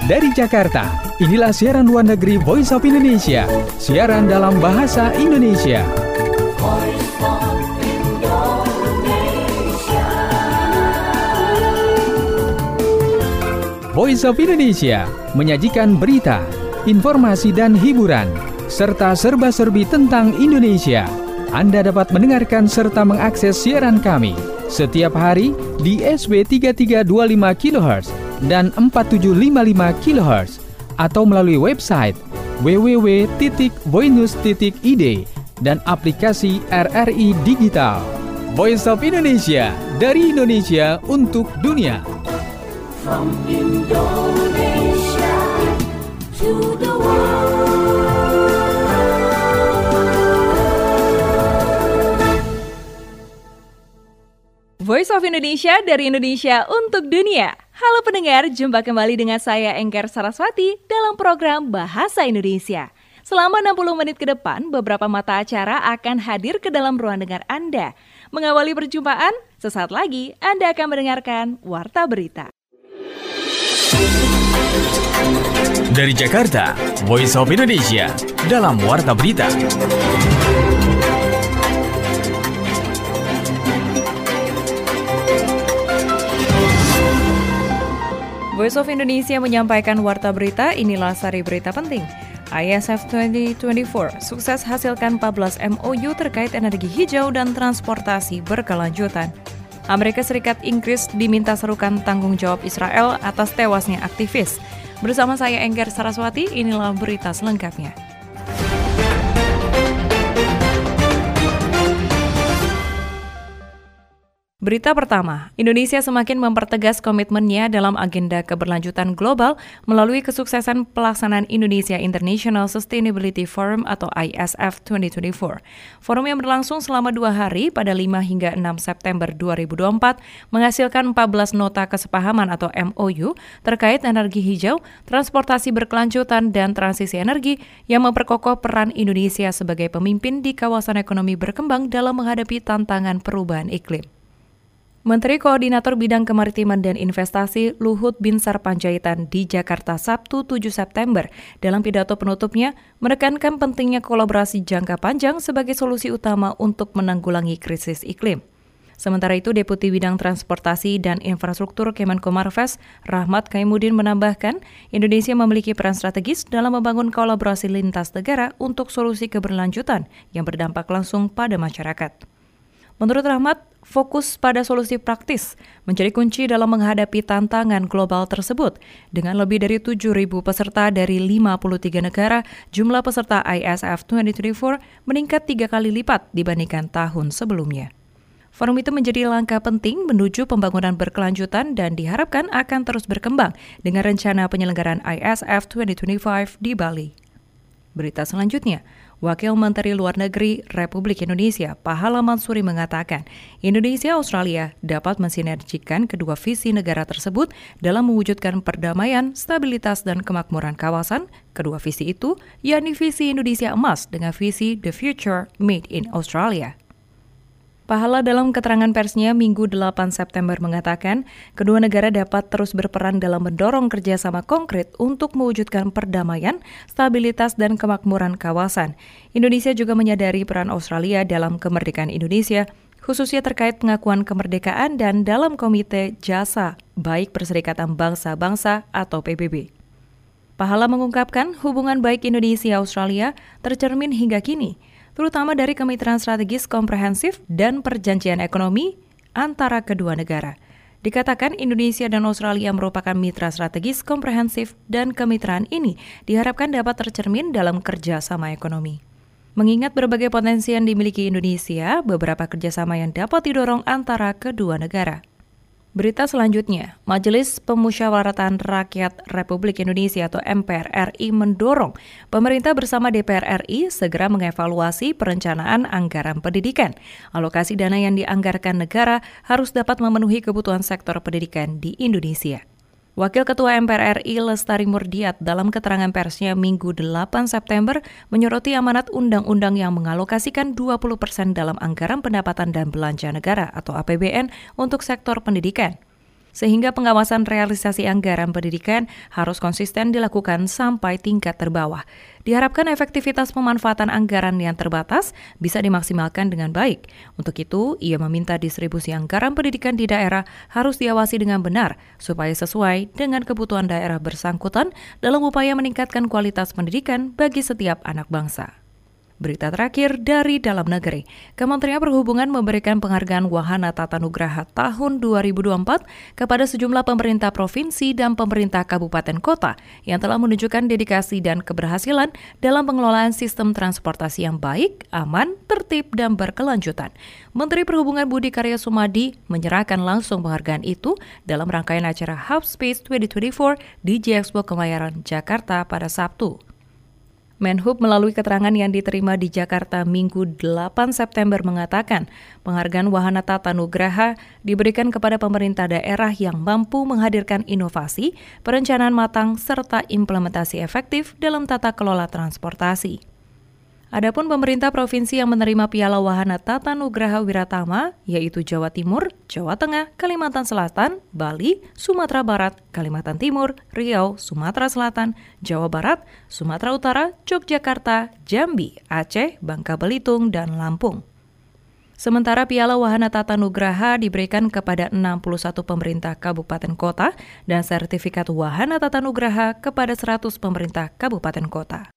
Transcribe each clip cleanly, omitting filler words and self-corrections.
Dari Jakarta, inilah siaran luar negeri Voice of Indonesia. Siaran dalam bahasa Indonesia. Voice of Indonesia. Voice of Indonesia menyajikan berita, informasi dan hiburan, serta serba-serbi tentang Indonesia. Anda dapat mendengarkan serta mengakses siaran kami setiap hari di SW 3325 kHz dan 4755 kHz atau melalui website www.voinews.id dan aplikasi RRI Digital. Voice of Indonesia, dari Indonesia untuk dunia. From Indonesia to the world. Voice of Indonesia, dari Indonesia untuk dunia. Halo pendengar, jumpa kembali dengan saya Enggar Saraswati dalam program Bahasa Indonesia. Selama 60 menit ke depan, beberapa mata acara akan hadir ke dalam ruang dengar Anda. Mengawali perjumpaan, sesaat lagi Anda akan mendengarkan Warta Berita. Dari Jakarta, Voice of Indonesia dalam Warta Berita. Voice of Indonesia menyampaikan Warta Berita, inilah sari berita penting. ISF 2024 sukses hasilkan 14 MOU terkait energi hijau dan transportasi berkelanjutan. Amerika Serikat Inggris diminta serukan tanggung jawab Israel atas tewasnya aktivis. Bersama saya Enggar Saraswati, inilah berita selengkapnya. Berita pertama, Indonesia semakin mempertegas komitmennya dalam agenda keberlanjutan global melalui kesuksesan pelaksanaan Indonesia International Sustainability Forum atau ISF 2024. Forum yang berlangsung selama 2 hari pada 5 hingga 6 September 2024 menghasilkan 14 nota kesepahaman atau MOU terkait energi hijau, transportasi berkelanjutan, dan transisi energi yang memperkokoh peran Indonesia sebagai pemimpin di kawasan ekonomi berkembang dalam menghadapi tantangan perubahan iklim. Menteri Koordinator Bidang Kemaritiman dan Investasi Luhut Binsar Panjaitan di Jakarta Sabtu 7 September dalam pidato penutupnya menekankan pentingnya kolaborasi jangka panjang sebagai solusi utama untuk menanggulangi krisis iklim. Sementara itu, Deputi Bidang Transportasi dan Infrastruktur Kemenkomarves Rahmat Kaimuddin menambahkan, Indonesia memiliki peran strategis dalam membangun kolaborasi lintas negara untuk solusi keberlanjutan yang berdampak langsung pada masyarakat. Menurut Rahmat, fokus pada solusi praktis menjadi kunci dalam menghadapi tantangan global tersebut. Dengan lebih dari 7.000 peserta dari 53 negara, jumlah peserta ISF 2024 meningkat 3 kali lipat dibandingkan tahun sebelumnya. Forum itu menjadi langkah penting menuju pembangunan berkelanjutan dan diharapkan akan terus berkembang dengan rencana penyelenggaraan ISF 2025 di Bali. Berita selanjutnya, Wakil Menteri Luar Negeri Republik Indonesia, Pahala Mansuri mengatakan, Indonesia-Australia dapat mensinergikan kedua visi negara tersebut dalam mewujudkan perdamaian, stabilitas, dan kemakmuran kawasan. Kedua visi itu, yakni visi Indonesia Emas dengan visi The Future Made in Australia. Pahala dalam keterangan persnya Minggu 8 September mengatakan, kedua negara dapat terus berperan dalam mendorong kerjasama konkret untuk mewujudkan perdamaian, stabilitas, dan kemakmuran kawasan. Indonesia juga menyadari peran Australia dalam kemerdekaan Indonesia, khususnya terkait pengakuan kemerdekaan dan dalam Komite Jasa Baik Perserikatan Bangsa-Bangsa atau PBB. Pahala mengungkapkan hubungan baik Indonesia-Australia tercermin hingga kini, terutama dari kemitraan strategis komprehensif dan perjanjian ekonomi antara kedua negara. Dikatakan Indonesia dan Australia merupakan mitra strategis komprehensif dan kemitraan ini diharapkan dapat tercermin dalam kerjasama ekonomi. Mengingat berbagai potensi yang dimiliki Indonesia, beberapa kerjasama yang dapat didorong antara kedua negara. Berita selanjutnya, Majelis Pemusyawaratan Rakyat Republik Indonesia atau MPR RI mendorong pemerintah bersama DPR RI segera mengevaluasi perencanaan anggaran pendidikan. Alokasi dana yang dianggarkan negara harus dapat memenuhi kebutuhan sektor pendidikan di Indonesia. Wakil Ketua MPR RI Lestari Murdiat dalam keterangan persnya Minggu 8 September menyoroti amanat undang-undang yang mengalokasikan 20% dalam anggaran pendapatan dan belanja negara atau APBN untuk sektor pendidikan. sehingga pengawasan realisasi anggaran pendidikan harus konsisten dilakukan sampai tingkat terbawah. Diharapkan efektivitas pemanfaatan anggaran yang terbatas bisa dimaksimalkan dengan baik. Untuk itu, ia meminta distribusi anggaran pendidikan di daerah harus diawasi dengan benar supaya sesuai dengan kebutuhan daerah bersangkutan dalam upaya meningkatkan kualitas pendidikan bagi setiap anak bangsa. Berita terakhir dari dalam negeri, Kementerian Perhubungan memberikan penghargaan Wahana Tata Nugraha tahun 2024 kepada sejumlah pemerintah provinsi dan pemerintah kabupaten kota yang telah menunjukkan dedikasi dan keberhasilan dalam pengelolaan sistem transportasi yang baik, aman, tertib, dan berkelanjutan. Menteri Perhubungan Budi Karya Sumadi menyerahkan langsung penghargaan itu dalam rangkaian acara Hub Space 2024 di Gxpo Kemayoran, Jakarta pada Sabtu. Menhub melalui keterangan yang diterima di Jakarta Minggu 8 September mengatakan penghargaan Wahana Tata Nugraha diberikan kepada pemerintah daerah yang mampu menghadirkan inovasi, perencanaan matang, serta implementasi efektif dalam tata kelola transportasi. Adapun pemerintah provinsi yang menerima Piala Wahana Tata Nugraha Wiratama, yaitu Jawa Timur, Jawa Tengah, Kalimantan Selatan, Bali, Sumatera Barat, Kalimantan Timur, Riau, Sumatera Selatan, Jawa Barat, Sumatera Utara, Yogyakarta, Jambi, Aceh, Bangka Belitung, dan Lampung. Sementara Piala Wahana Tata Nugraha diberikan kepada 61 pemerintah kabupaten kota dan sertifikat Wahana Tata Nugraha kepada 100 pemerintah kabupaten kota.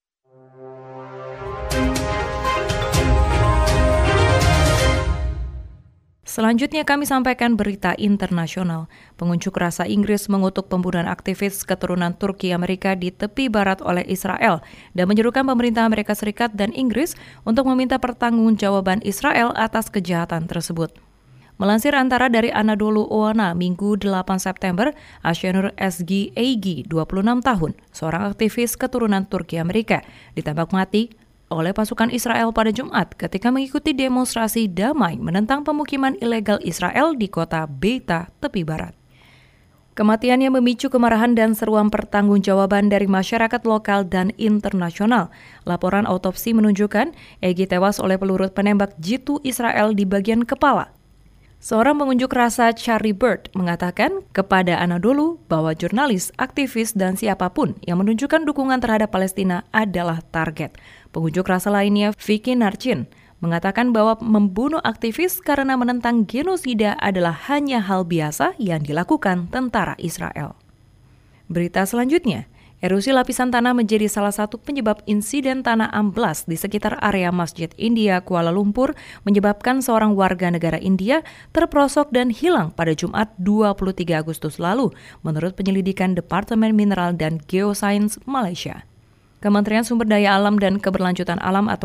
Selanjutnya kami sampaikan berita internasional. Pengunjuk rasa Inggris mengutuk pembunuhan aktivis keturunan Turki Amerika di tepi barat oleh Israel dan menyerukan pemerintah Amerika Serikat dan Inggris untuk meminta pertanggungjawaban Israel atas kejahatan tersebut. Melansir antara dari Anadolu Oana Minggu 8 September, Ayşenur Ezgi Egi, 26 tahun, seorang aktivis keturunan Turki Amerika, ditembak mati oleh pasukan Israel pada Jumat ketika mengikuti demonstrasi damai menentang pemukiman ilegal Israel di kota Beita, tepi barat. Kematiannya memicu kemarahan dan seruan pertanggungjawaban dari masyarakat lokal dan internasional. Laporan autopsi menunjukkan Egi tewas oleh peluru penembak jitu Israel di bagian kepala. Seorang pengunjuk rasa Charlie Bird mengatakan kepada Anadolu bahwa jurnalis, aktivis, dan siapapun yang menunjukkan dukungan terhadap Palestina adalah target. Pengunjuk rasa lainnya, Vicky Narcin, mengatakan bahwa membunuh aktivis karena menentang genosida adalah hanya hal biasa yang dilakukan tentara Israel. Berita selanjutnya, erosi lapisan tanah menjadi salah satu penyebab insiden tanah amblas di sekitar area Masjid India Kuala Lumpur menyebabkan seorang warga negara India terperosok dan hilang pada Jumat 23 Agustus lalu, menurut penyelidikan Departemen Mineral dan Geosains Malaysia. Kementerian Sumber Daya Alam dan Keberlanjutan Alam atau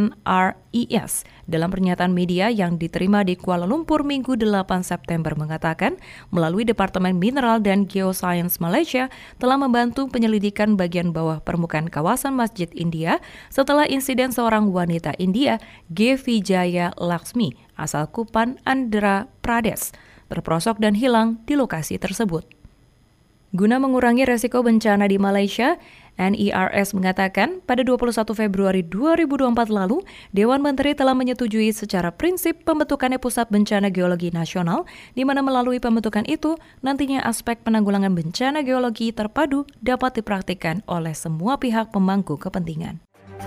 NRIS dalam pernyataan media yang diterima di Kuala Lumpur Minggu 8 September mengatakan melalui Departemen Mineral dan Geoscience Malaysia telah membantu penyelidikan bagian bawah permukaan kawasan Masjid India setelah insiden seorang wanita India, G. Vijaya Laksmi, asal Kupan, Andhra Pradesh, terperosok dan hilang di lokasi tersebut. Guna mengurangi resiko bencana di Malaysia, NIRS mengatakan pada 21 Februari 2024 lalu, Dewan Menteri telah menyetujui secara prinsip pembentukannya Pusat Bencana Geologi Nasional, di mana melalui pembentukan itu, nantinya aspek penanggulangan bencana geologi terpadu dapat dipraktikkan oleh semua pihak pemangku kepentingan.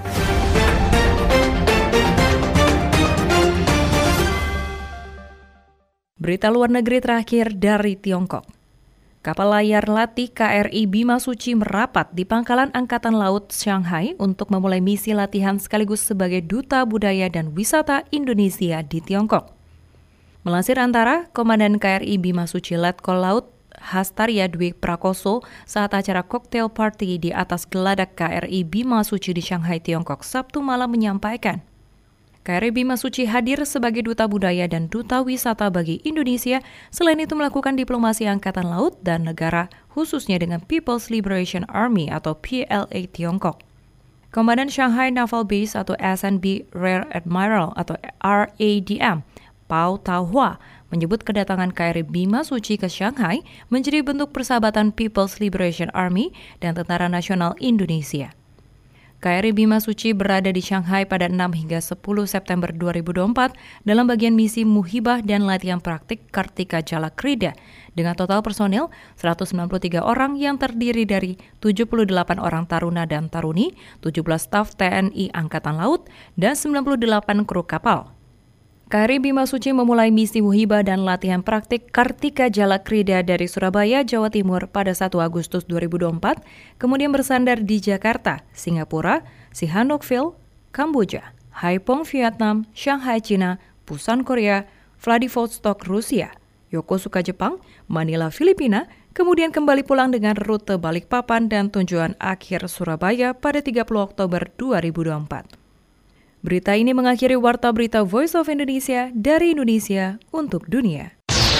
Berita luar negeri terakhir dari Tiongkok. Kapal layar latih KRI Bimasuci merapat di Pangkalan Angkatan Laut Shanghai untuk memulai misi latihan sekaligus sebagai Duta Budaya dan Wisata Indonesia di Tiongkok. Melansir antara, Komandan KRI Bimasuci Letkol Laut Hastaria Dwi Prakoso saat acara cocktail party di atas geladak KRI Bimasuci di Shanghai, Tiongkok, Sabtu malam menyampaikan, KRI Bimasuci hadir sebagai Duta Budaya dan Duta Wisata bagi Indonesia, selain itu melakukan diplomasi Angkatan Laut dan Negara, khususnya dengan People's Liberation Army atau PLA Tiongkok. Komandan Shanghai Naval Base atau SNB Rear Admiral atau RADM, Pao Taohua, menyebut kedatangan KRI Bimasuci ke Shanghai menjadi bentuk persahabatan People's Liberation Army dan Tentara Nasional Indonesia. KRI Bima Suci berada di Shanghai pada 6 hingga 10 September 2024 dalam bagian misi muhibah dan latihan praktik Kartika Jala Krida dengan total personil 193 orang yang terdiri dari 78 orang taruna dan taruni, 17 staf TNI Angkatan Laut, dan 98 kru kapal. KRI Bima Suci memulai misi muhibah dan latihan praktik Kartika Jala Krida dari Surabaya, Jawa Timur pada 1 Agustus 2024, kemudian bersandar di Jakarta, Singapura, Sihanoukville, Kamboja, Haiphong, Vietnam, Shanghai, China, Busan, Korea, Vladivostok, Rusia, Yokosuka, Jepang, Manila, Filipina, kemudian kembali pulang dengan rute Balikpapan dan tujuan akhir Surabaya pada 30 Oktober 2024. Berita ini mengakhiri Warta Berita Voice of Indonesia dari Indonesia untuk dunia.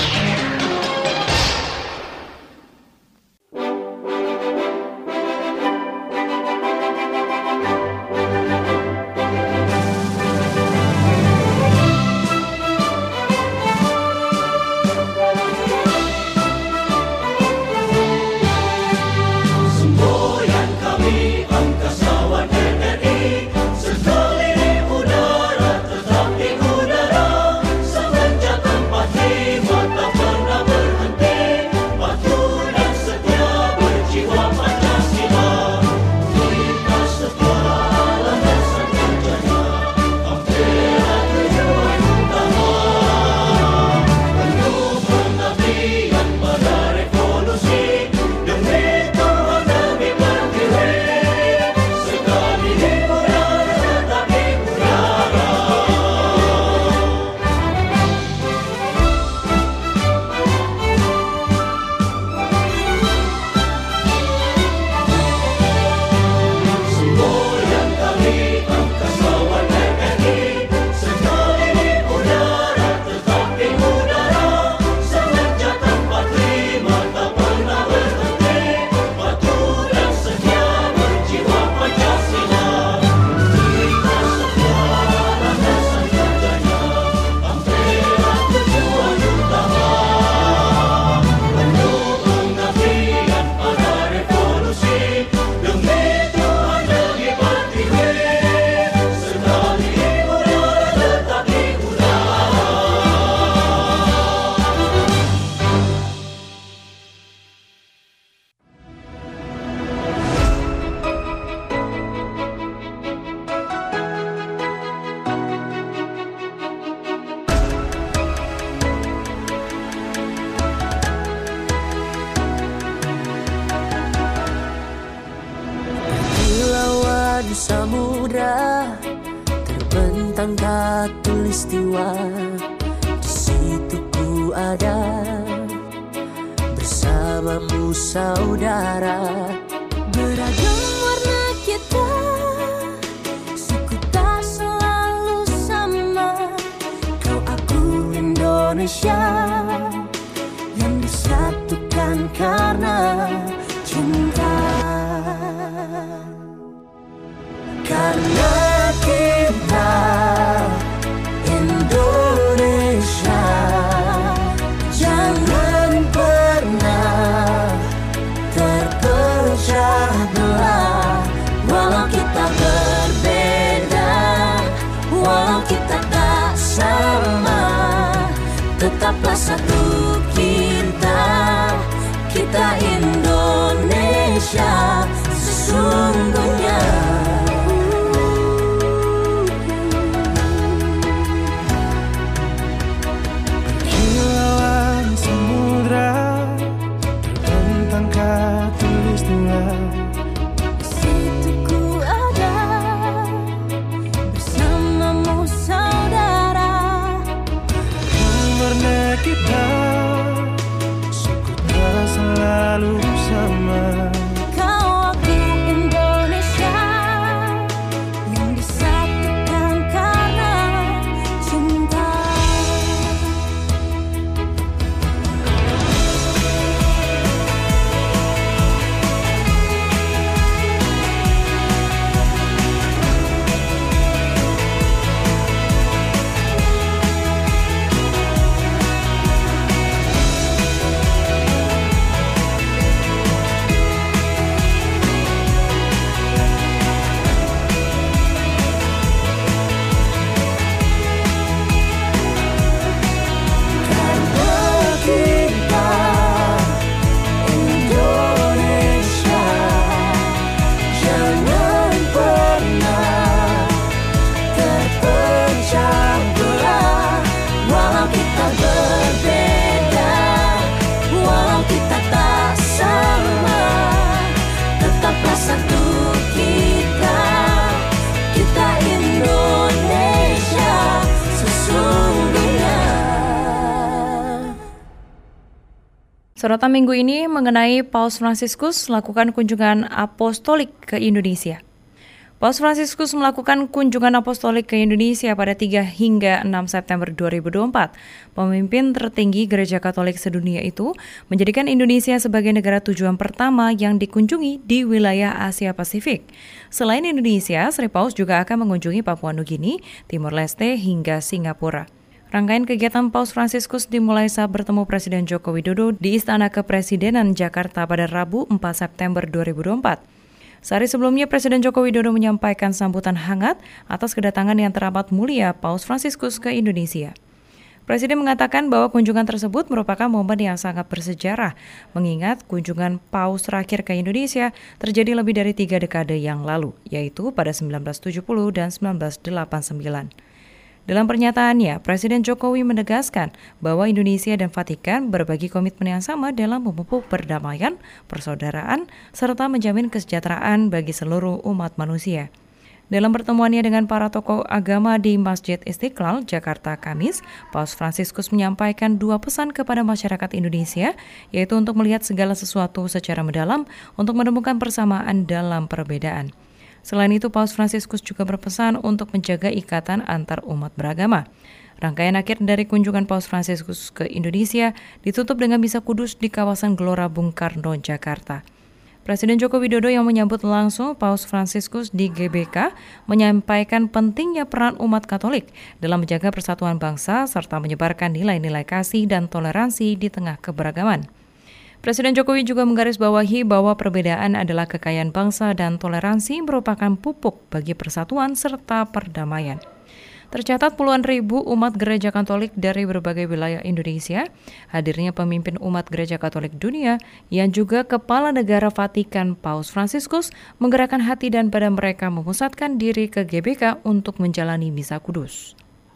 Di samudra terbentang khatulistiwa, di situ ku ada bersamamu saudara. Beragam warna kita, suku tak selalu sama. Kau aku Indonesia yang disatukan karena cinta. Karena kita Indonesia, jangan pernah terpecah belah. Walau kita berbeda, walau kita tak sama, tetaplah satu kita Indonesia sesungguhnya. Kita Sorotan minggu ini mengenai Paus Fransiskus melakukan kunjungan apostolik ke Indonesia. Paus Fransiskus melakukan kunjungan apostolik ke Indonesia pada 3 hingga 6 September 2024. Pemimpin tertinggi Gereja Katolik sedunia itu menjadikan Indonesia sebagai negara tujuan pertama yang dikunjungi di wilayah Asia Pasifik. Selain Indonesia, Sri Paus juga akan mengunjungi Papua Nugini, Timor Leste, hingga Singapura. Rangkaian kegiatan Paus Fransiskus dimulai saat bertemu Presiden Joko Widodo di Istana Kepresidenan Jakarta pada Rabu 4 September 2024. Sehari sebelumnya, Presiden Joko Widodo menyampaikan sambutan hangat atas kedatangan yang teramat mulia Paus Fransiskus ke Indonesia. Presiden mengatakan bahwa kunjungan tersebut merupakan momen yang sangat bersejarah, mengingat kunjungan Paus terakhir ke Indonesia terjadi lebih dari 3 dekade yang lalu, yaitu pada 1970 dan 1989. Dalam pernyataannya, Presiden Jokowi menegaskan bahwa Indonesia dan Vatikan berbagi komitmen yang sama dalam memupuk perdamaian, persaudaraan, serta menjamin kesejahteraan bagi seluruh umat manusia. Dalam pertemuannya dengan para tokoh agama di Masjid Istiqlal, Jakarta, Kamis, Paus Fransiskus menyampaikan 2 pesan kepada masyarakat Indonesia, yaitu untuk melihat segala sesuatu secara mendalam, untuk menemukan persamaan dalam perbedaan. Selain itu, Paus Fransiskus juga berpesan untuk menjaga ikatan antar umat beragama. Rangkaian akhir dari kunjungan Paus Fransiskus ke Indonesia ditutup dengan misa kudus di kawasan Gelora Bung Karno, Jakarta. Presiden Joko Widodo yang menyambut langsung Paus Fransiskus di GBK menyampaikan pentingnya peran umat Katolik dalam menjaga persatuan bangsa serta menyebarkan nilai-nilai kasih dan toleransi di tengah keberagaman. Presiden Jokowi juga menggarisbawahi bahwa perbedaan adalah kekayaan bangsa dan toleransi merupakan pupuk bagi persatuan serta perdamaian. Tercatat puluhan ribu umat Gereja Katolik dari berbagai wilayah Indonesia, hadirnya pemimpin umat Gereja Katolik dunia yang juga Kepala Negara Vatikan Paus Fransiskus menggerakkan hati dan badan mereka memusatkan diri ke GBK untuk menjalani misa kudus.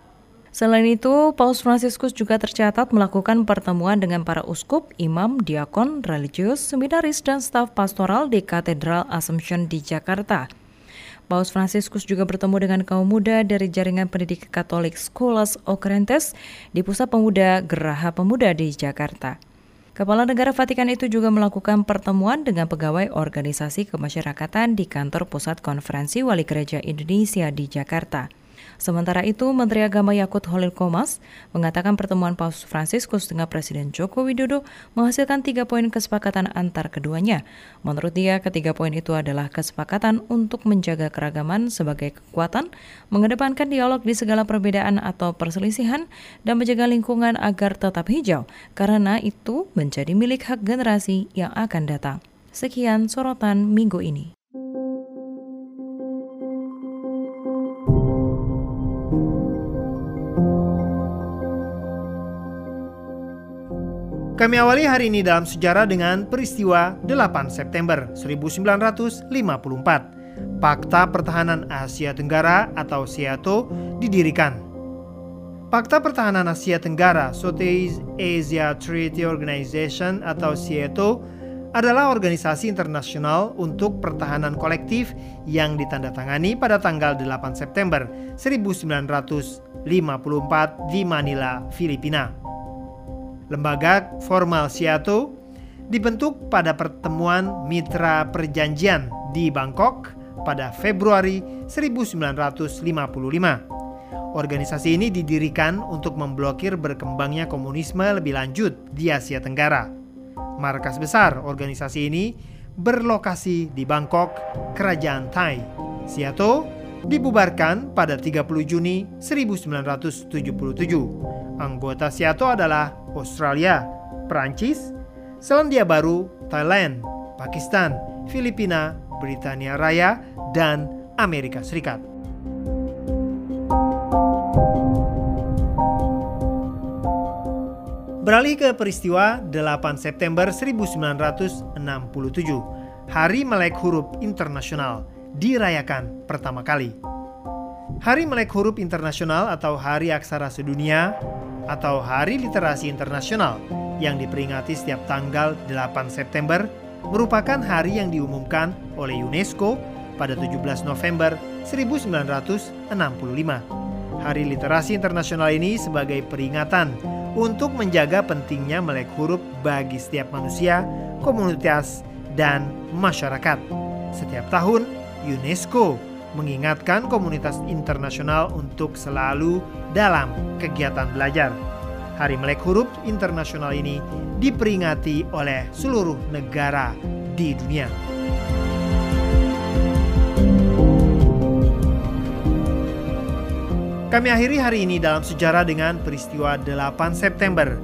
Selain itu, Paus Fransiskus juga tercatat melakukan pertemuan dengan para uskup, imam, diakon, religius, seminaris, dan staf pastoral di Katedral Assumption di Jakarta. Paus Fransiskus juga bertemu dengan kaum muda dari jaringan pendidik Katolik Scholas Occurrentes di Pusat Pemuda Geraha Pemuda di Jakarta. Kepala Negara Vatikan itu juga melakukan pertemuan dengan pegawai organisasi kemasyarakatan di kantor Pusat Konferensi Wali Gereja Indonesia di Jakarta. Sementara itu, Menteri Agama Yakut Holil Komas mengatakan pertemuan Paus Fransiskus dengan Presiden Joko Widodo menghasilkan 3 poin kesepakatan antar keduanya. Menurut dia, ketiga poin itu adalah kesepakatan untuk menjaga keragaman sebagai kekuatan, mengedepankan dialog di segala perbedaan atau perselisihan, dan menjaga lingkungan agar tetap hijau, karena itu menjadi milik hak generasi yang akan datang. Sekian sorotan minggu ini. Kami awali hari ini dalam sejarah dengan peristiwa 8 September 1954. Pakta Pertahanan Asia Tenggara atau SEATO didirikan. Pakta Pertahanan Asia Tenggara Southeast Asia Treaty Organization atau SEATO adalah organisasi internasional untuk pertahanan kolektif yang ditandatangani pada tanggal 8 September 1954 di Manila, Filipina. Lembaga formal SEATO dibentuk pada pertemuan Mitra Perjanjian di Bangkok pada Februari 1955. Organisasi ini didirikan untuk memblokir berkembangnya komunisme lebih lanjut di Asia Tenggara. Markas besar organisasi ini berlokasi di Bangkok, Kerajaan Thai. SEATO dibubarkan pada 30 Juni 1977. Anggota SEATO adalah Australia, Perancis, Selandia Baru, Thailand, Pakistan, Filipina, Britania Raya, dan Amerika Serikat. Beralih ke peristiwa 8 September 1967, Hari Melek Huruf Internasional dirayakan pertama kali. Hari Melek Huruf Internasional atau Hari Aksara Sedunia atau Hari Literasi Internasional yang diperingati setiap tanggal 8 September merupakan hari yang diumumkan oleh UNESCO pada 17 November 1965. Hari Literasi Internasional ini sebagai peringatan untuk menjaga pentingnya melek huruf bagi setiap manusia, komunitas, dan masyarakat. Setiap tahun, UNESCO mengingatkan komunitas internasional untuk selalu dalam kegiatan belajar. Hari Melek Huruf Internasional ini diperingati oleh seluruh negara di dunia. Kami akhiri hari ini dalam sejarah dengan peristiwa 8 September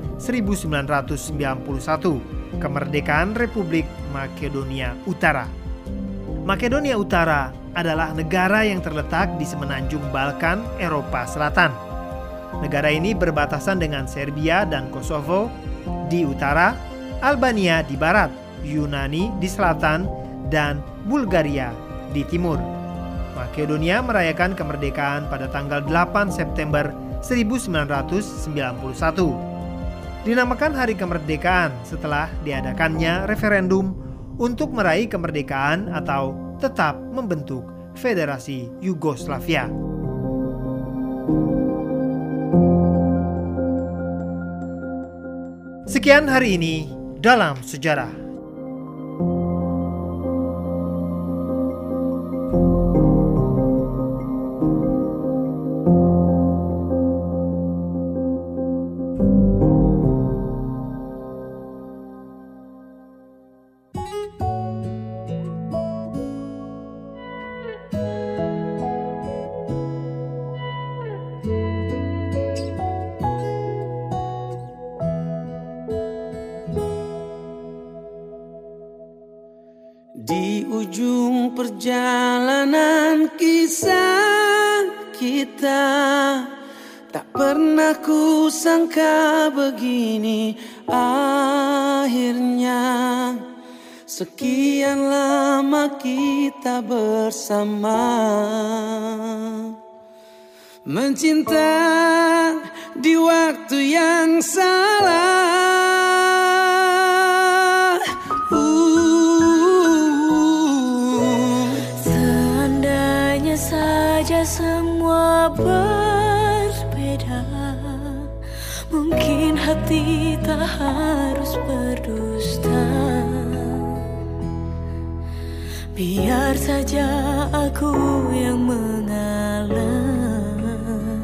1991, kemerdekaan Republik Makedonia Utara. Makedonia Utara adalah negara yang terletak di semenanjung Balkan, Eropa Selatan. Negara ini berbatasan dengan Serbia dan Kosovo di utara, Albania di barat, Yunani di selatan, dan Bulgaria di timur. Makedonia merayakan kemerdekaan pada tanggal 8 September 1991. Dinamakan Hari Kemerdekaan setelah diadakannya referendum untuk meraih kemerdekaan atau tetap membentuk Federasi Yugoslavia. Sekian hari ini dalam sejarah. Di ujung perjalanan kisah kita, tak pernah ku sangka begini akhirnya. Sekian lama kita bersama, mencinta di waktu yang salah. Seandainya saja semua berbeda, mungkin hati tak harus berdusta. Biar saja aku yang mengalah.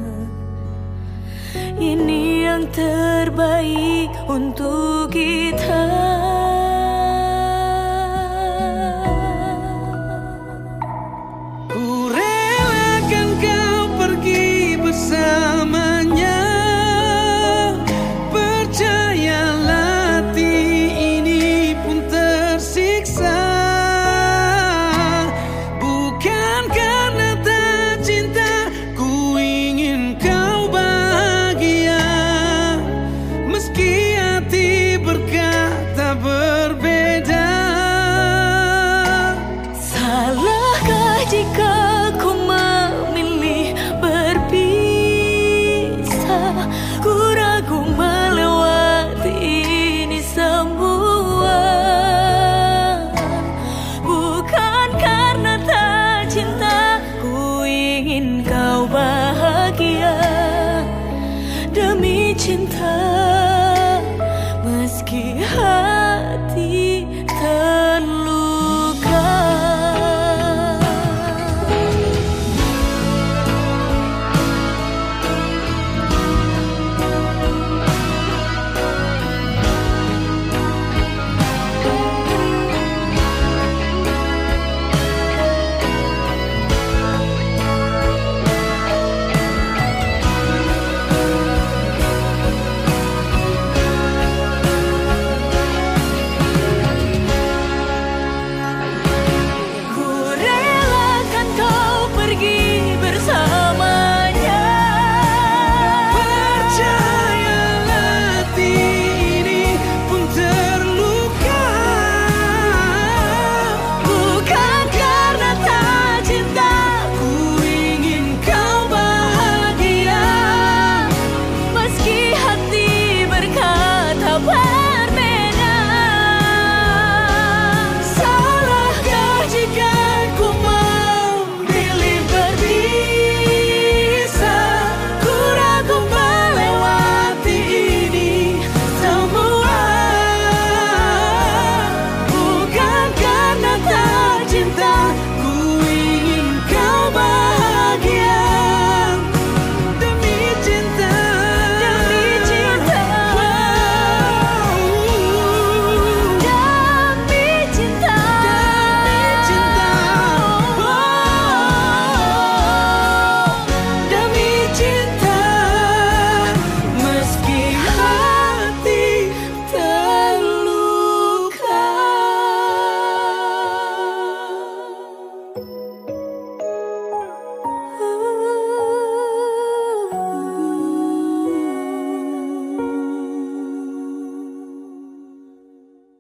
Ini yang terbaik untuk kita. Ku relakan kau pergi bersamanya. Percayalah hati ini pun tersiksa. Bukan karena tak cinta, ku ingin kau bahagia. Meski hati berkata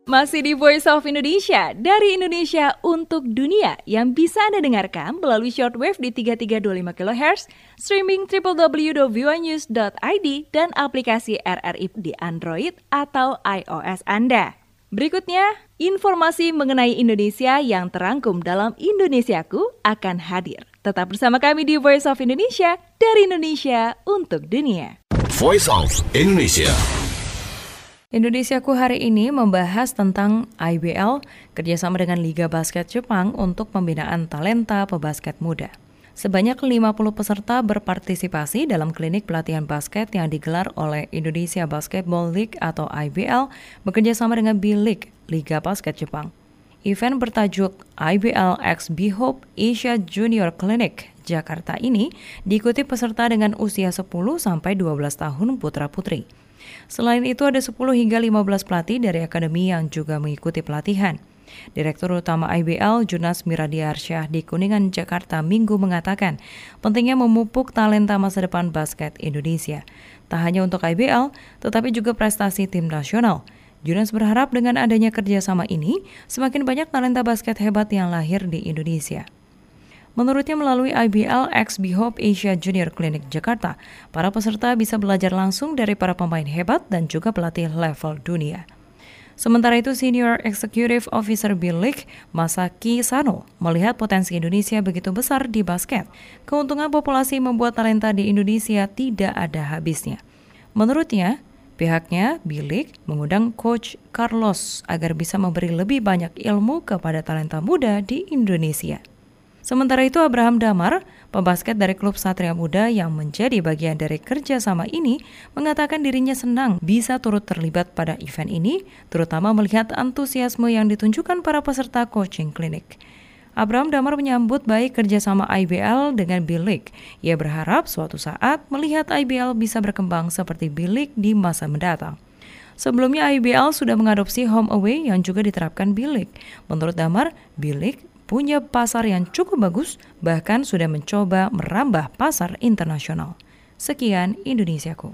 Masih di Voice of Indonesia, dari Indonesia untuk dunia yang bisa Anda dengarkan melalui shortwave di 3325 kHz, streaming www.voanews.id dan aplikasi RRI di Android atau iOS Anda. Berikutnya, informasi mengenai Indonesia yang terangkum dalam Indonesiaku akan hadir. Tetap bersama kami di Voice of Indonesia, dari Indonesia untuk dunia. Voice of Indonesia. Indonesiaku hari ini membahas tentang IBL, kerjasama dengan Liga Basket Jepang untuk pembinaan talenta pebasket muda. Sebanyak 50 peserta berpartisipasi dalam klinik pelatihan basket yang digelar oleh Indonesia Basketball League atau IBL bekerjasama dengan B-League, Liga Basket Jepang. Event bertajuk IBL X B-Hope Asia Junior Clinic Jakarta ini diikuti peserta dengan usia 10-12 tahun putra-putri. Selain itu ada 10 hingga 15 pelatih dari akademi yang juga mengikuti pelatihan. Direktur Utama IBL Junas Miradiarsyah di Kuningan, Jakarta Minggu mengatakan pentingnya memupuk talenta masa depan basket Indonesia. Tak hanya untuk IBL, tetapi juga prestasi tim nasional. Junas berharap dengan adanya kerjasama ini, semakin banyak talenta basket hebat yang lahir di Indonesia. Menurutnya melalui IBL X B-Hope Asia Junior Clinic Jakarta, para peserta bisa belajar langsung dari para pemain hebat dan juga pelatih level dunia. Sementara itu, Senior Executive Officer B-League, Masaki Sano, melihat potensi Indonesia begitu besar di basket. Keuntungan populasi membuat talenta di Indonesia tidak ada habisnya. Menurutnya, pihaknya B-League mengundang Coach Carlos agar bisa memberi lebih banyak ilmu kepada talenta muda di Indonesia. Sementara itu, Abraham Damar, pembasket dari klub Satria Muda yang menjadi bagian dari kerjasama ini, mengatakan dirinya senang bisa turut terlibat pada event ini, terutama melihat antusiasme yang ditunjukkan para peserta coaching klinik. Abraham Damar menyambut baik kerjasama IBL dengan B-League. Ia berharap suatu saat melihat IBL bisa berkembang seperti B-League di masa mendatang. Sebelumnya IBL sudah mengadopsi home away yang juga diterapkan B-League. Menurut Damar, B-League punya pasar yang cukup bagus, bahkan sudah mencoba merambah pasar internasional. Sekian Indonesiaku.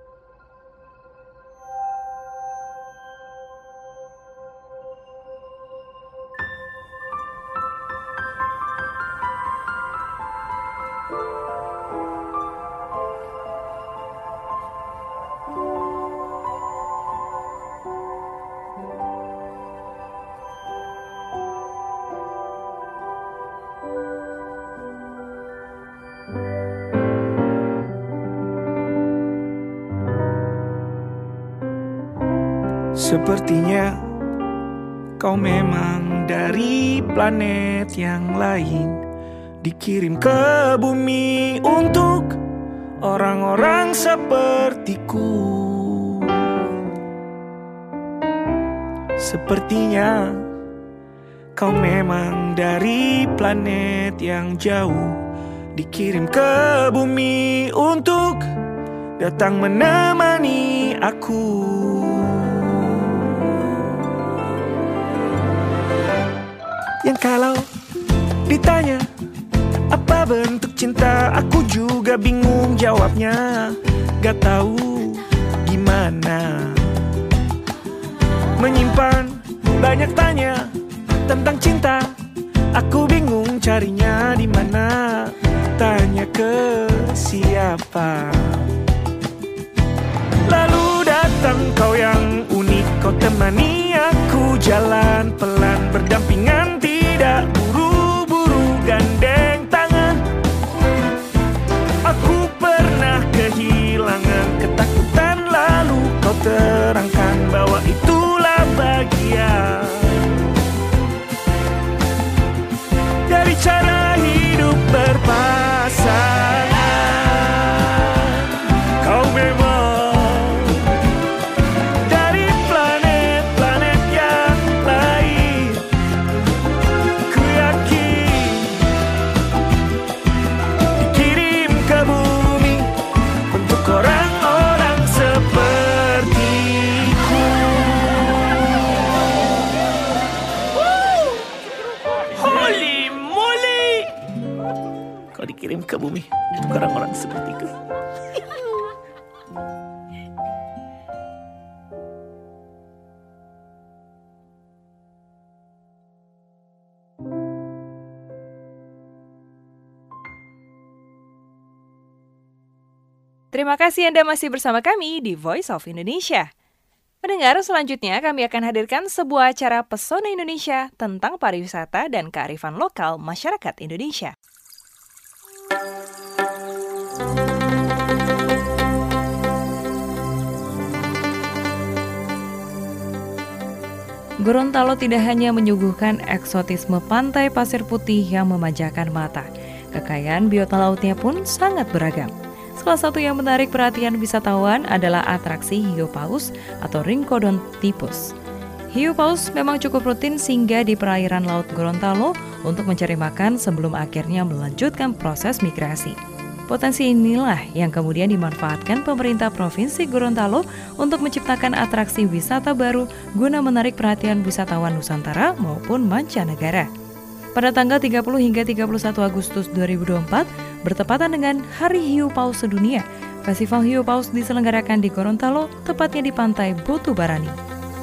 Sepertinya kau memang dari planet yang lain, dikirim ke bumi untuk orang-orang sepertiku. Sepertinya kau memang dari planet yang jauh, dikirim ke bumi untuk datang menemani aku. Yang kalau ditanya apa bentuk cinta, aku juga bingung jawabnya. Gak tahu gimana menyimpan banyak tanya tentang cinta. Aku bingung carinya di mana, tanya ke siapa. Lalu datang kau yang unik, kau temani aku jalan pelan berdampingan, tidak buru-buru gandeng tangan. Aku pernah kehilangan ketakutan, lalu kau terangkan bahwa itulah bagian dari cara hidup berpasangan. Kau memang dari planet-planet yang lain, Terima kasih Anda masih bersama kami di Voice of Indonesia. Pendengar, selanjutnya kami akan hadirkan sebuah acara Pesona Indonesia tentang pariwisata dan kearifan lokal masyarakat Indonesia. Gorontalo tidak hanya menyuguhkan eksotisme pantai pasir putih yang memanjakan mata. Kekayaan biota lautnya pun sangat beragam. Salah satu yang menarik perhatian wisatawan adalah atraksi hiu paus atau Rhynchodontipus. Hiu paus memang cukup rutin singgah di perairan Laut Gorontalo untuk mencari makan sebelum akhirnya melanjutkan proses migrasi. Potensi inilah yang kemudian dimanfaatkan pemerintah Provinsi Gorontalo untuk menciptakan atraksi wisata baru guna menarik perhatian wisatawan Nusantara maupun mancanegara. Pada tanggal 30 hingga 31 Agustus 2024, bertepatan dengan Hari Hiu Paus Sedunia, Festival Hiu Paus diselenggarakan di Gorontalo, tepatnya di Pantai Botu Barani.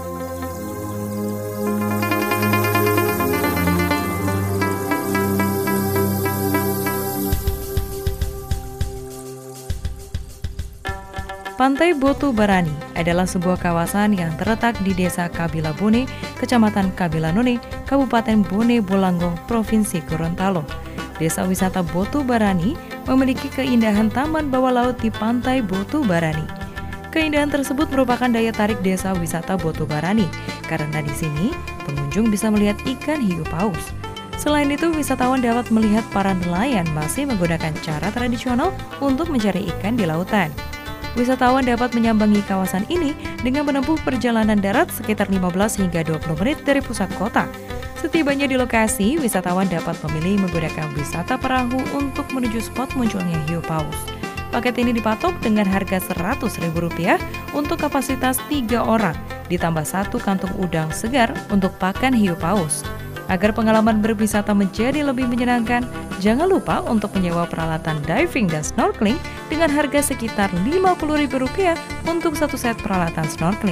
Pantai Botu Barani adalah sebuah kawasan yang terletak di Desa Kabila Bone, Kecamatan Kabila None, Kabupaten Bone Bolanggong, Provinsi Gorontalo. Desa wisata Botu Barani memiliki keindahan taman bawah laut di Pantai Botu Barani. Keindahan tersebut merupakan daya tarik desa wisata Botu Barani karena di sini pengunjung bisa melihat ikan hiu paus. Selain itu, wisatawan dapat melihat para nelayan masih menggunakan cara tradisional untuk mencari ikan di lautan. Wisatawan dapat menyambangi kawasan ini dengan menempuh perjalanan darat sekitar 15 hingga 20 menit dari pusat kota. Setibanya di lokasi, wisatawan dapat memilih menggunakan wisata perahu untuk menuju spot munculnya hiu paus. Paket ini dipatok dengan harga Rp100.000 untuk kapasitas 3 orang, ditambah 1 kantung udang segar untuk pakan hiu paus. Agar pengalaman berwisata menjadi lebih menyenangkan, jangan lupa untuk menyewa peralatan diving dan snorkeling dengan harga sekitar Rp50.000 untuk satu set peralatan snorkeling.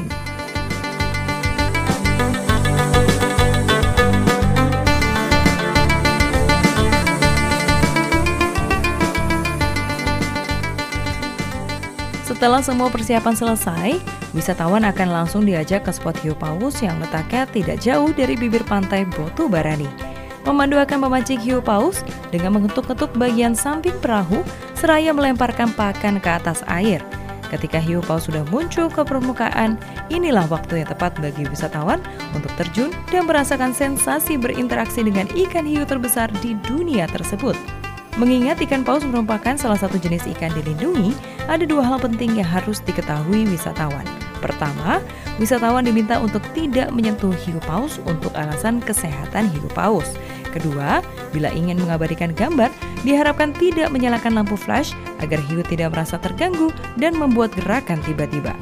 Setelah semua persiapan selesai, wisatawan akan langsung diajak ke spot hiu paus yang letaknya tidak jauh dari bibir pantai Botu Barani. Pemandu akan memancing hiu paus dengan mengetuk-ketuk bagian samping perahu seraya melemparkan pakan ke atas air. Ketika hiu paus sudah muncul ke permukaan, inilah waktu yang tepat bagi wisatawan untuk terjun dan merasakan sensasi berinteraksi dengan ikan hiu terbesar di dunia tersebut. Mengingat ikan paus merupakan salah satu jenis ikan dilindungi, ada 2 hal penting yang harus diketahui wisatawan. Pertama, wisatawan diminta untuk tidak menyentuh hiu paus untuk alasan kesehatan hiu paus. Kedua, bila ingin mengabadikan gambar, diharapkan tidak menyalakan lampu flash agar hiu tidak merasa terganggu dan membuat gerakan tiba-tiba.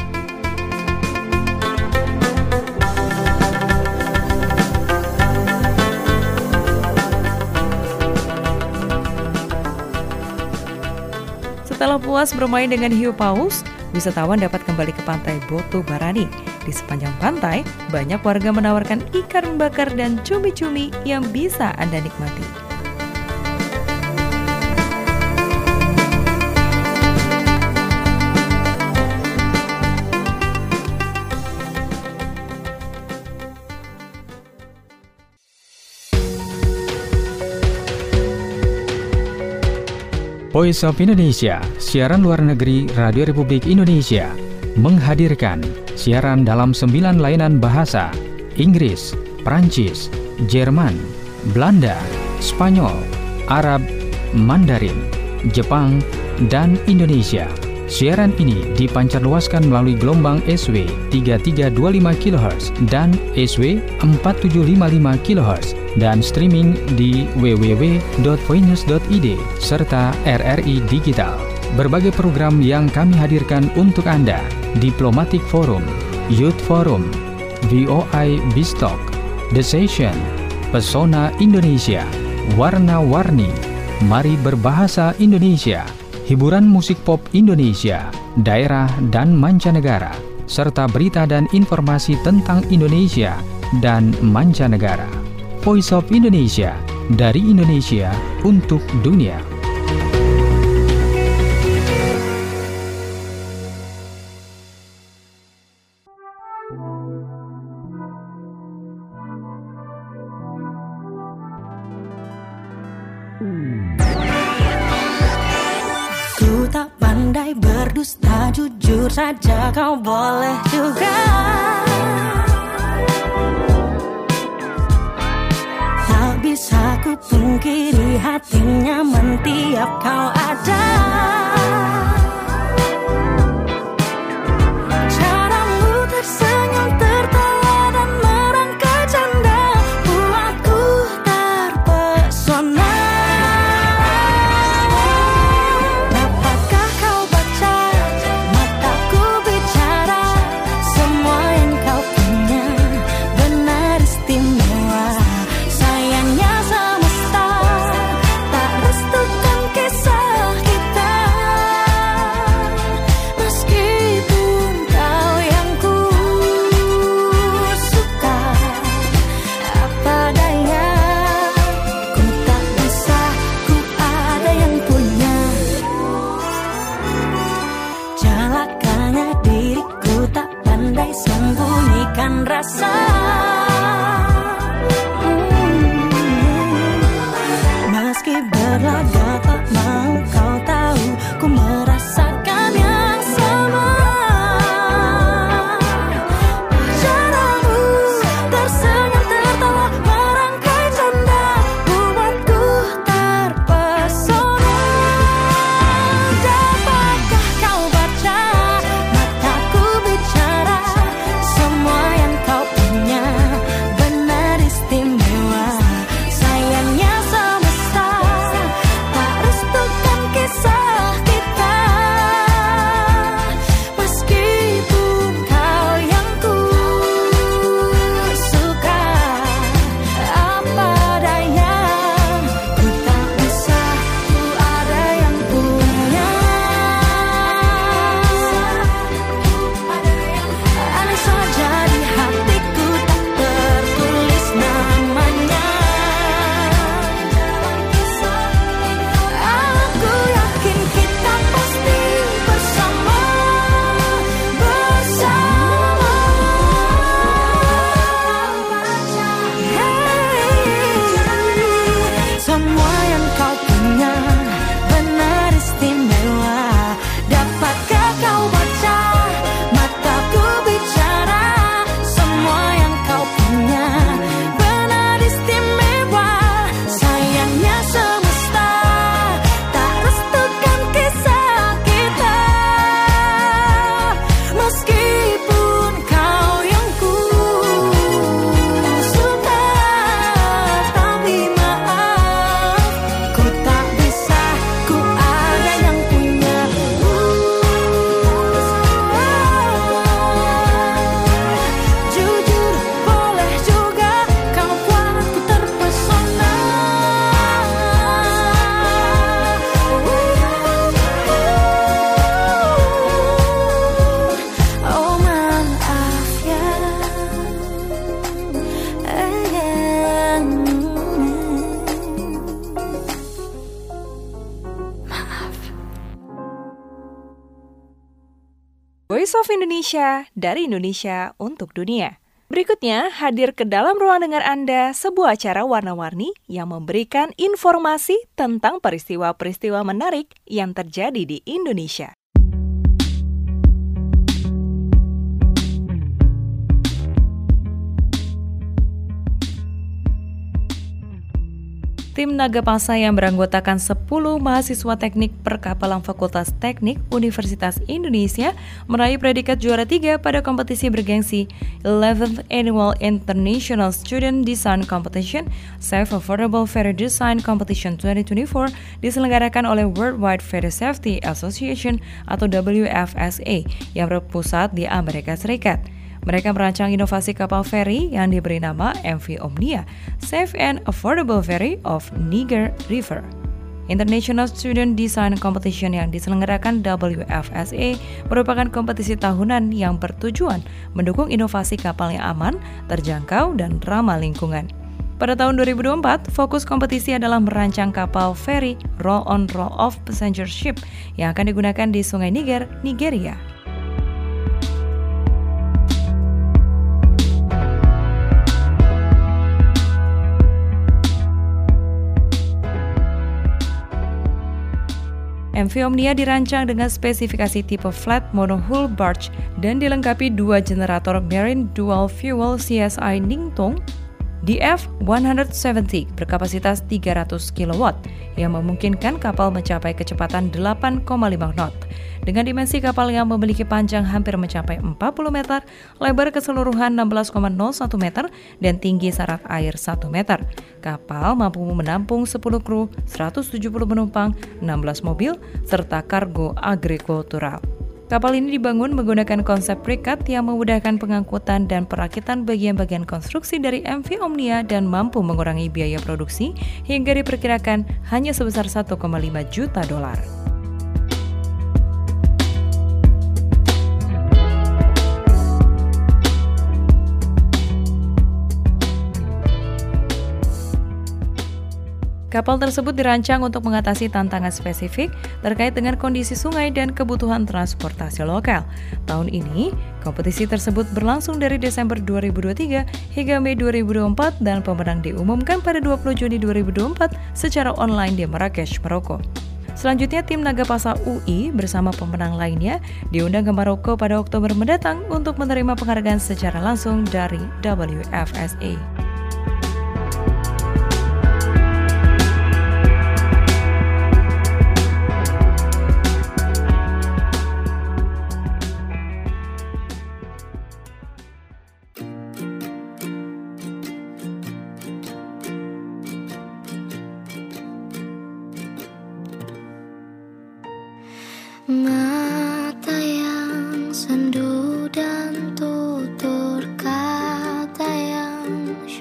Setelah puas bermain dengan hiu paus, wisatawan dapat kembali ke Pantai Botu Barani. Di sepanjang pantai, banyak warga menawarkan ikan bakar dan cumi-cumi yang bisa Anda nikmati. Voice of Indonesia, siaran luar negeri Radio Republik Indonesia, menghadirkan siaran dalam 9 layanan bahasa: Inggris, Prancis, Jerman, Belanda, Spanyol, Arab, Mandarin, Jepang, dan Indonesia. Siaran ini dipancarluaskan melalui gelombang SW 3325 kHz dan SW 4755 kHz dan streaming di www.voinews.id serta RRI Digital. Berbagai program yang kami hadirkan untuk Anda: Diplomatic Forum, Youth Forum, VOI Bistalk, The Session, Pesona Indonesia, Warna-Warni, Mari Berbahasa Indonesia, hiburan musik pop Indonesia, daerah dan mancanegara, serta berita dan informasi tentang Indonesia dan mancanegara. Voice of Indonesia, dari Indonesia untuk dunia. berdusta, jujur saja kau boleh juga. Tak bisa ku pungkiri hatinya tiap kau ada. Caramu tersenyum, tertawa dan merangkai canda buatku terpesona. Dapatkah kau baca mataku bicara? Semua yang kau punya benar istimewa. Sayangnya semesta tak restukan kisah kita. Meskipun kau yang ku suka, apa daya, ku tak bisa, ku ada yang punya. Celakanya diriku tak pandai sembunyikan rasa. Meski berlaga tak mau kau tahu, ku merasakan yang sama. Caramu tersenyum, tertawa, merangkai canda buatku terpesona. Dapatkah kau baca mataku bicara? Semua yang kau punya benar istimewa. Sayangnya semesta tak restukan kisah kita. Meskipun kau yang ku suka, apa daya, ku tak bisa, ku ada yang punya. Ada saja di hatiku tak tertulis namanya. Aku yakin kita pasti bersama. Semua yang kau punya benar istimewa. Dapatkah kau baca mataku bicara? Semua yang kau punya benar istimewa. Sayangnya semesta tak restukan kisah kita. Meskipun kau yang ku suka, tapi maaf, ku tak bisa, ku ada yang punya. Jujur boleh juga, kau buatku terpesona. Oh maaf ya. Voice of Indonesia, dari Indonesia untuk dunia. Berikutnya, hadir ke dalam ruang dengar Anda sebuah acara warna-warni yang memberikan informasi tentang peristiwa-peristiwa menarik yang terjadi di Indonesia. Tim Nagapasa yang beranggotakan 10 mahasiswa teknik perkapalan Fakultas Teknik Universitas Indonesia meraih predikat juara 3 pada kompetisi bergengsi 11th Annual International Student Design Competition Safe Affordable Ferry Design Competition 2024 diselenggarakan oleh Worldwide Ferry Safety Association atau WFSA yang berpusat di Amerika Serikat. Mereka merancang inovasi kapal feri yang diberi nama MV Omnia, Safe and Affordable Ferry of Niger River. International Student Design Competition yang diselenggarakan WFSA merupakan kompetisi tahunan yang bertujuan mendukung inovasi kapal yang aman, terjangkau, dan ramah lingkungan. Pada tahun 2024, fokus kompetisi adalah merancang kapal feri roll-on roll-off passenger ship yang akan digunakan di Sungai Niger, Nigeria. MV Omnia dirancang dengan spesifikasi tipe flat monohull barge dan dilengkapi 2 generator Marine Dual Fuel CSI Ningtung DF-170 berkapasitas 300 kW yang memungkinkan kapal mencapai kecepatan 8,5 knot. Dengan dimensi kapal yang memiliki panjang hampir mencapai 40 meter, lebar keseluruhan 16,01 meter, dan tinggi sarat air 1 meter. Kapal mampu menampung 10 kru, 170 penumpang, 16 mobil, serta kargo agrikultural. Kapal ini dibangun menggunakan konsep pre-cut yang memudahkan pengangkutan dan perakitan bagian-bagian konstruksi dari MV Omnia dan mampu mengurangi biaya produksi hingga diperkirakan hanya sebesar $1,5 juta. Kapal tersebut dirancang untuk mengatasi tantangan spesifik terkait dengan kondisi sungai dan kebutuhan transportasi lokal. Tahun ini, kompetisi tersebut berlangsung dari Desember 2023 hingga Mei 2024 dan pemenang diumumkan pada 20 Juni 2024 secara online di Marrakesh, Maroko. Selanjutnya, tim Nagapasa UI bersama pemenang lainnya diundang ke Maroko pada Oktober mendatang untuk menerima penghargaan secara langsung dari WFSA. Mata yang sendu dan tutur kata yang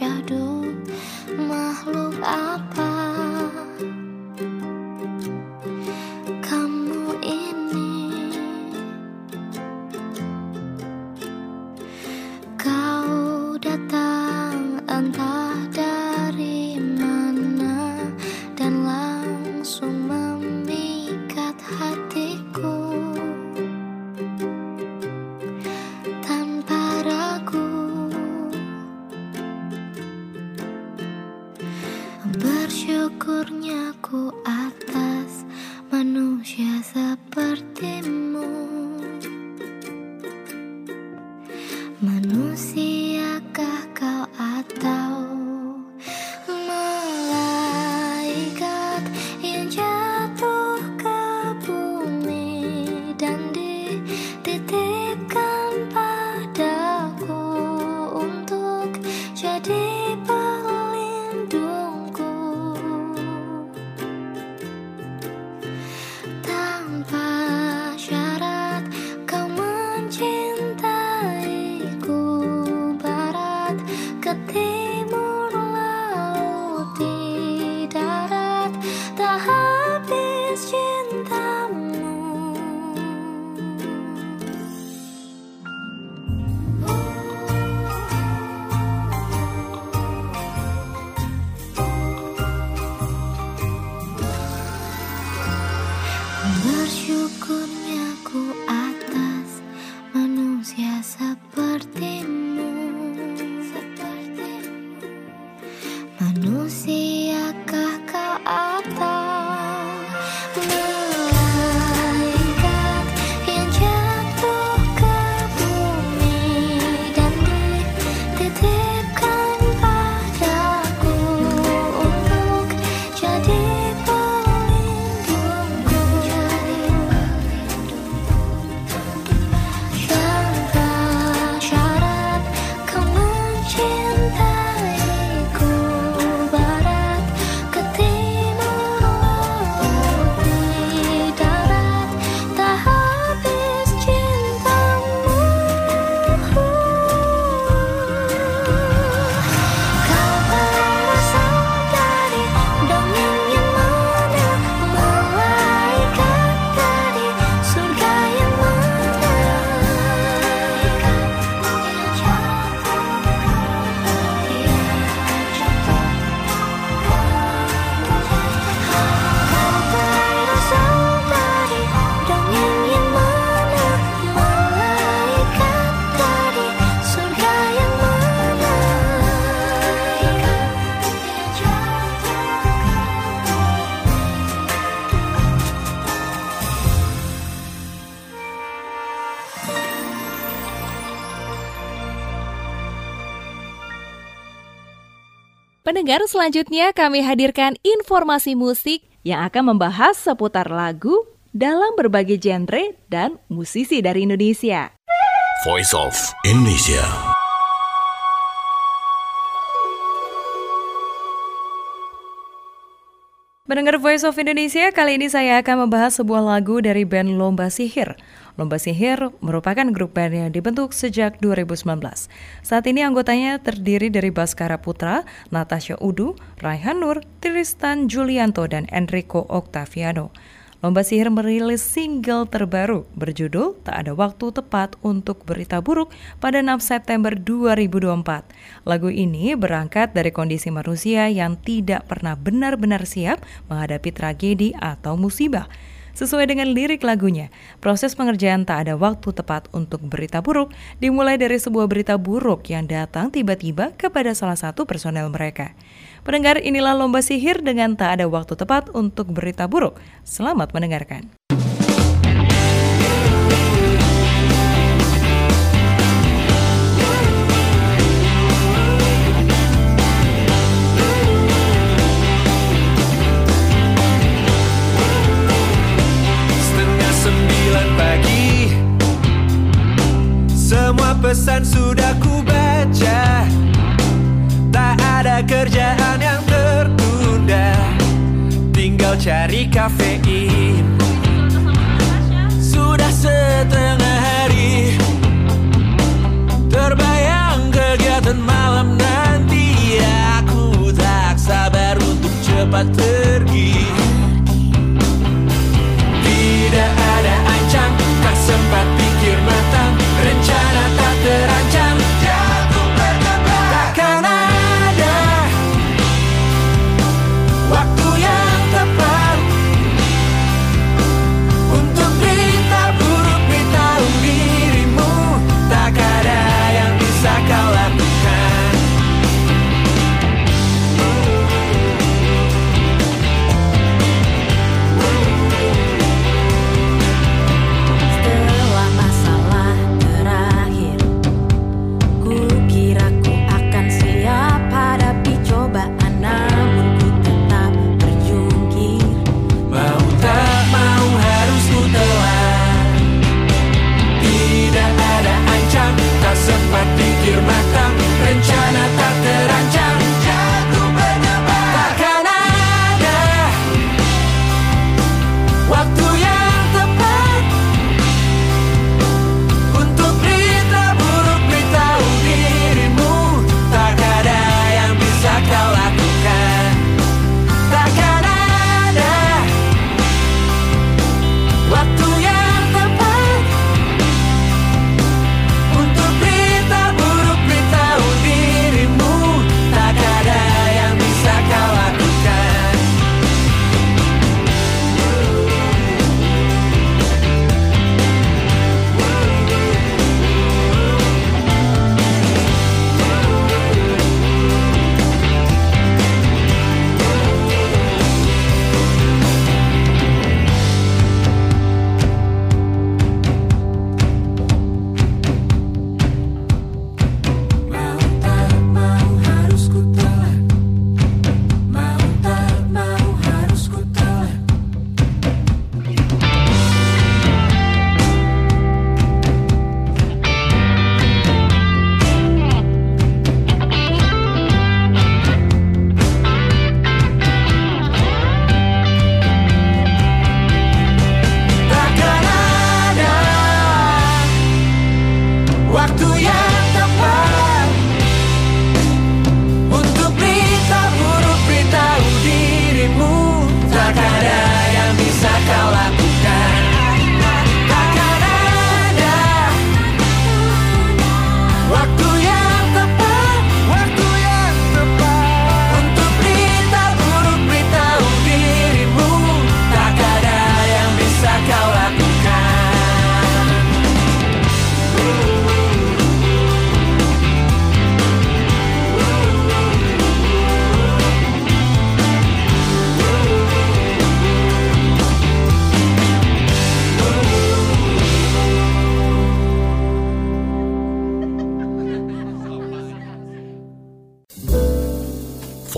Pendengar, selanjutnya kami hadirkan informasi musik yang akan membahas seputar lagu dalam berbagai genre dan musisi dari Indonesia. Voice of Indonesia. Pendengar Voice of Indonesia, kali ini saya akan membahas sebuah lagu dari band Lomba Sihir. Lomba Sihir merupakan grup band yang dibentuk sejak 2019. Saat ini anggotanya terdiri dari Baskara Putra, Natasha Udu, Raihan Nur, Tristan Julianto, dan Enrico Octaviano. Lomba Sihir merilis single terbaru berjudul Tak Ada Waktu Tepat Untuk Berita Buruk pada 6 September 2024. Lagu ini berangkat dari kondisi manusia yang tidak pernah benar-benar siap menghadapi tragedi atau musibah. Sesuai dengan lirik lagunya, proses pengerjaan Tak Ada Waktu Tepat Untuk Berita Buruk dimulai dari sebuah berita buruk yang datang tiba-tiba kepada salah satu personel mereka. Pendengar, inilah Lomba Sihir dengan Tak Ada Waktu Tepat Untuk Berita Buruk. Selamat mendengarkan. Setengah 9 pagi, semua pesan sudah ku baca. Tak ada kerjaan yang tertunda, tinggal cari kafein. Sudah setengah hari, terbayang kegiatan malam nanti. Aku tak sabar untuk cepat pergi. Tidak ada ancang, tak sempat pikir matang, rencana tak terancam, jatuh berkembang. Takkan ada waktu yang tepat untuk berita buruk beritahu dirimu. Tak ada yang bisa kau lakukan.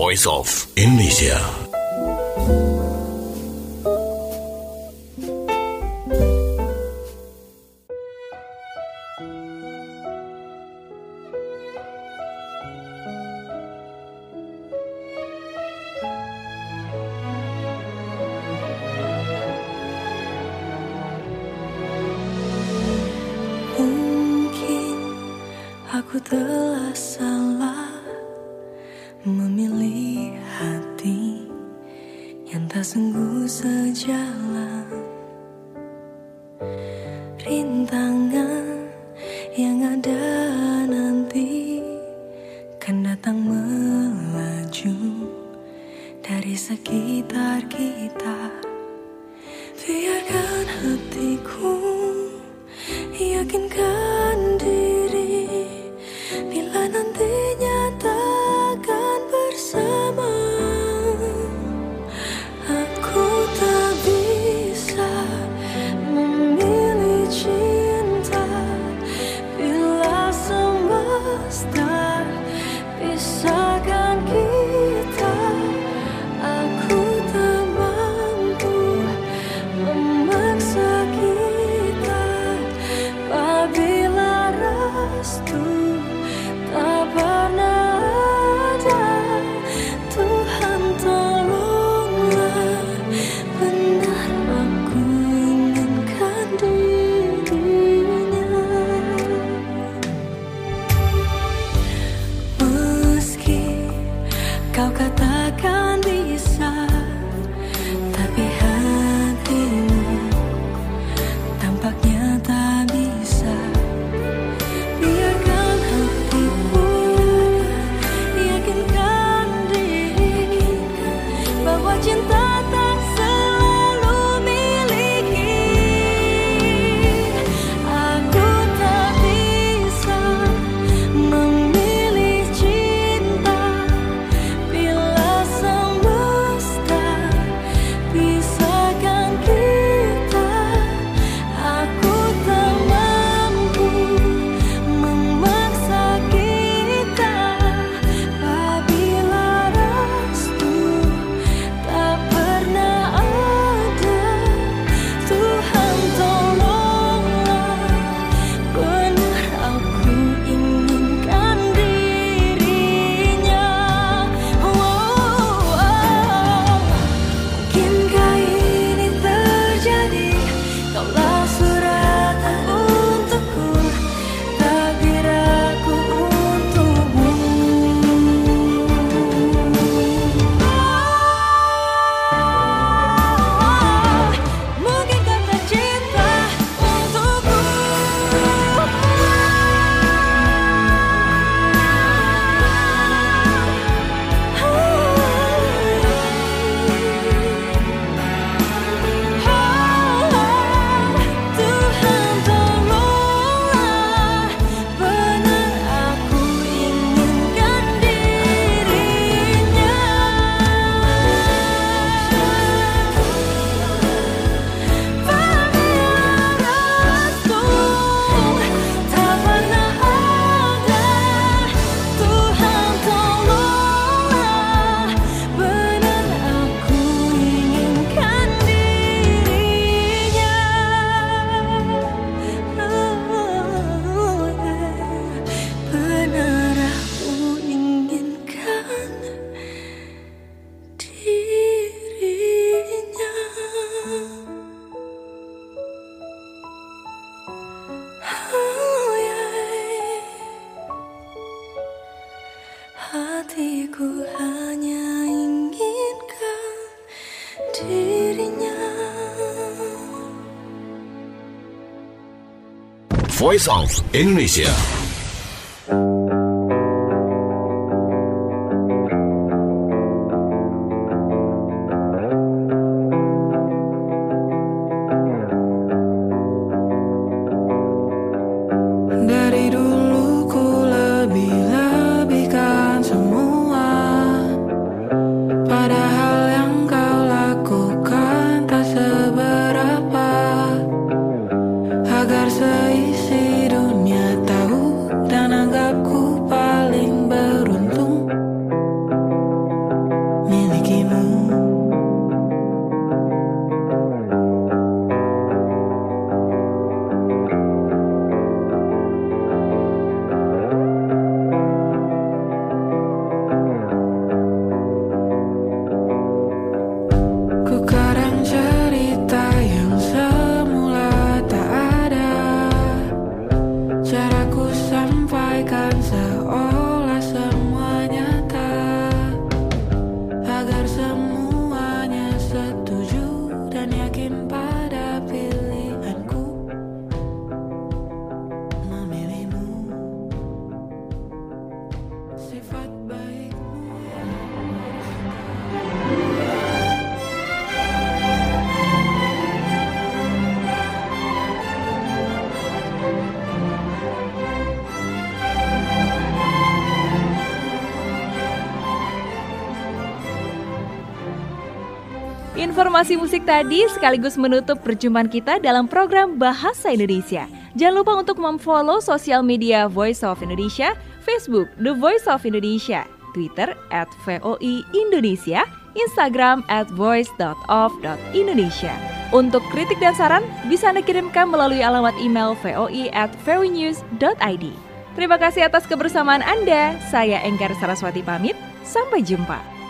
Voice of Indonesia. Aku telah salah memilih hati yang tak sungguh sejalan. Rintangan yang ada nanti kan datang melaju dari sekitar kita. Biarkan hatiku yakinkan diri bila nantinya takkan bersama. Aku tak bisa memilih cinta bila semesta pisahkan kita. Aku tak mampu memaksa kita apabila restu tak pernah ada. Tuhan tolonglah, benar aku inginkan dirinya. Meski kau katakan bisa, tapi hatimu tampaknya tak bisa. Biarkan hatiku yakinkan diri bahwa cinta tak selalu miliki. Aku tak bisa memilih cinta bila semesta pisahkan kita. Aku tak mampu memaksa kita apabila restu tak pernah ada. Tuhan tolonglah, benar aku inginkan dirinya. Mungkinkah ini terjadi? Kaulah suratan untukku, takdir aku untukmu. Mungkinkah tercipta untukku? Tuhan tolonglah, benar aku inginkan dirinya. Apabila restu tak pernah ada. Tuhan tolonglah, benar aku inginkan dirinya. Benar aku inginkan dirinya. Hatiku hanya inginkan dirinya. Voice of Indonesia. Dari dulu ku lebih-lebihkan semua, padahal yang kau lakukan tak seberapa. Agar seisi dunia tahu dan anggapku Informasi musik tadi sekaligus menutup perjumpaan kita dalam program Bahasa Indonesia. Jangan lupa untuk memfollow sosial media Voice of Indonesia, Facebook The Voice of Indonesia, Twitter @VOI Indonesia, Instagram @voice.of.indonesia. Untuk kritik dan saran bisa Anda kirimkan melalui alamat email voi@voinews.id. Terima kasih atas kebersamaan Anda. Saya Enggar Saraswati pamit. Sampai jumpa.